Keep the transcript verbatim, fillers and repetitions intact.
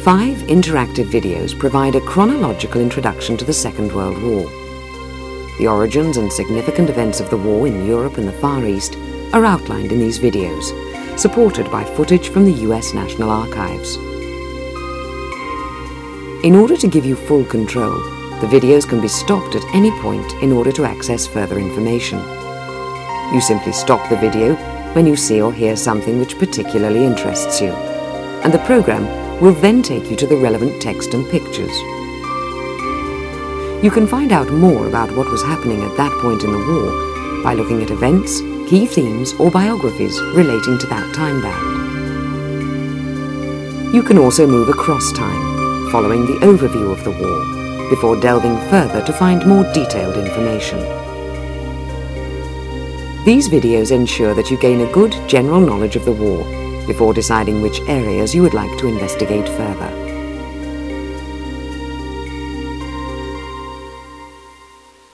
Five interactive videos provide a chronological introduction to the Second World War. The origins and significant events of the war in Europe and the Far East are outlined in these videos, supported by footage from the U S National Archives. In order to give you full control, the videos can be stopped at any point in order to access further information. You simply stop the video when you see or hear something which particularly interests you, and the program will then take you to the relevant text and pictures. You can find out more about what was happening at that point in the war by looking at events, key themes, or biographies relating to that time band. You can also move across time, following the overview of the war, before delving further to find more detailed information. These videos ensure that you gain a good general knowledge of the war before deciding which areas you would like to investigate further.